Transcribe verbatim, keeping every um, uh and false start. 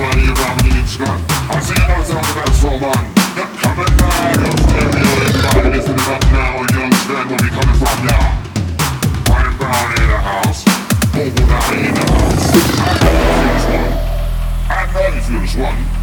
money around me in Scott. I see you know sound the best for man. You're coming now, you're stereo, everybody listen it up now. You understand where we coming from now. Riding brown in the house, Mobile Valley in the house. I know you feel this one. I know you feel this one.